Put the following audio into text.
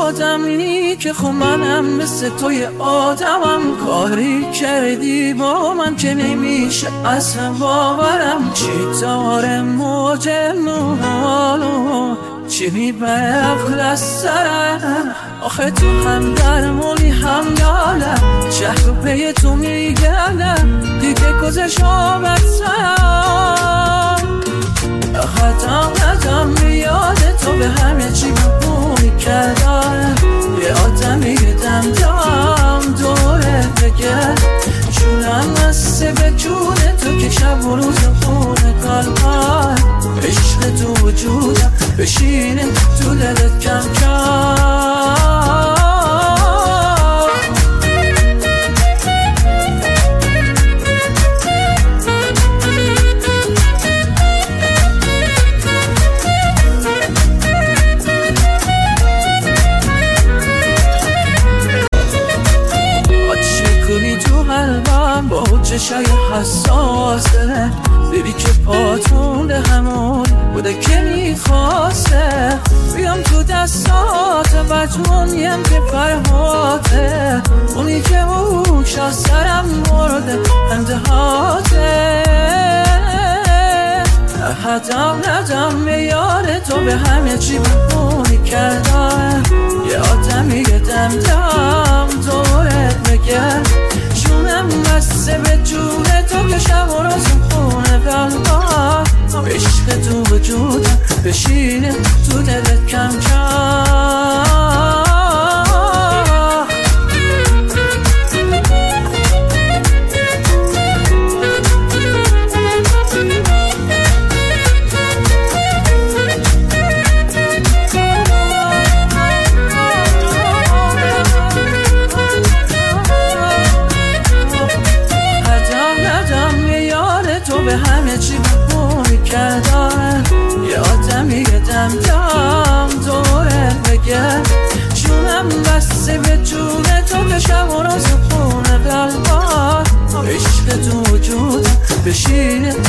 آدمی که خب منم مثل توی آدمم. کاری کردی با من که نمیشه اصلا باورم. چی داره موج نورالو چی میبره عقل از سرم. آخه تو هم درمونی هم یالم. شهر پی تو میگردم دیگه گذشت آبت سرم. قدم میاد تو به همه چی ببونی کردم. یه آدمی دم دوره بگرد. جونم نسته به جون تو که شب و روز خونه قلبم. عشق تو وجودم بشینه تو دلت کم کم. با چشای حساس داره ببی که پاتونده همون بوده که میخواسته. بیام تو دستات مجمونیم که فرهاته. اونی که موشا سرم مرده اندهاته. ندم میاره تو به همه چی ببونی کردم. یه آدمی دم دورت بگرد. جونم بسته به جون تو که شب و روز خونه قلبم. عشق تو وجودم بشینه تو دلت کم کم. به همه چی ببونی کردم. یه آدمی دم دوره بگرد. جونم بسته به جون تو که شب و روز خونه قلبم. عشق تو وجودم بشینه